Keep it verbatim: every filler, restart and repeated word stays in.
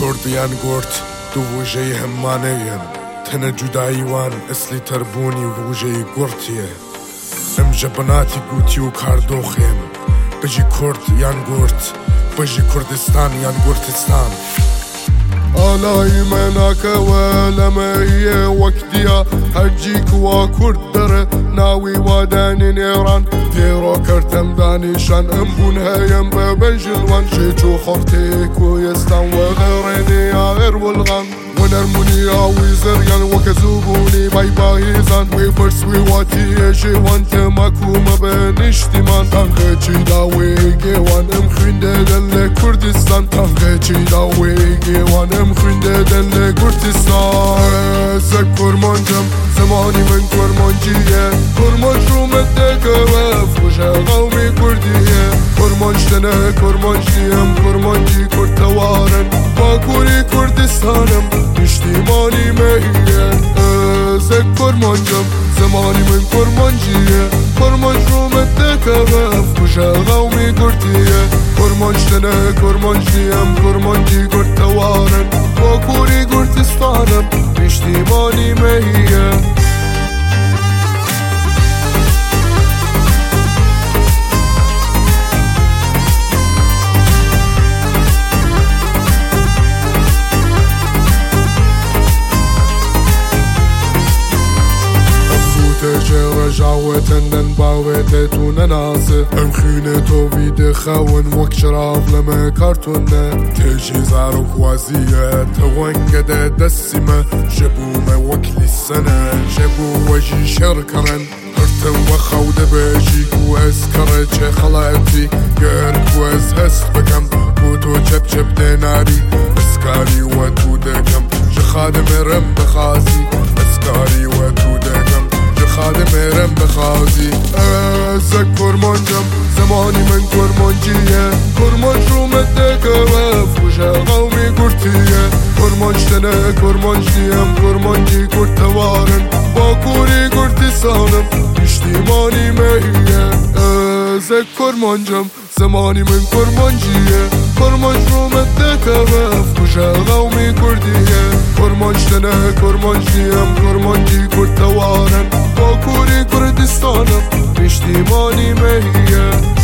كرديان قورت دو وجهي همانيين تنە جوداییوان ئەسلی تەربوونی و وژەی گورتیە ئەم ژەبناتی گوتی و کاردۆخێم بژی کورد یان گورت بژی کوردستان یان گورتستان ئالای مێناکەوە لەمەیە وەک دیە هەرجی کوا کورد دەرە ناوی وادانی نێڕان دێڕۆ کردم دانیشان ئەم بوون هەیەم بە بەژڵوان شێچ و خەڵتێک و ئێستان وەغێڕێنێ ئاغێر وڵغان ونرموني زريان وكزوبوني باي بايزان وي برسوي واتي اجي وانت ماكو ما بنشتمان تنغيتي داوي جيوان ام خنده دل كردستان تنغيتي داوي جيوان ام خنده دل كردستان زكور منجم زماني من كرمانجية كرمانج رو مدك وفوجة قومي كردية كرمانجتنا كرمانجيم كرمانجي كردوارن باكوري كردستانم پشتیمانی مهیه زک کرمانجم زمانی من کرمانجیه کرمانج رو مدکه و افکوشه قومی گرتیه کرمانجتنه کرمانجیم کرمانجی گرتوارن با کوری گرتستانم پشتیمانی مهیه جاوتن باوتتون ناسه ام خينه تو فيد خاون وك شراف لما كارتونه تجي زاروك وازيه توانقده دسمه جبو ما وكل السنه جبو وجي شركرن هرتن وخود بيجيك واسكرج خلاتي قرك وازهس بكم بوتو جب جب ديناري اسكاري وتو دكم جخادم رم بخازي اسكاري وتو دكم خادم رم بخازي ازك كرمانجم زماني من كرمانجية كرمانج رو مدك وفوجة قومي كرتية كرمانجتنا كرمانجيم كرمانجي كرتوارن باكوري كرتستانم پشتیمانی مهیه ازك كرمانجم زماني من كرمانجية كرمانج رو مدك وفوجة قومي كردية كرمانجتنا كرمانجيم كرمانجي كرتوارن باكوري كردستانم پشتیمانی مهیه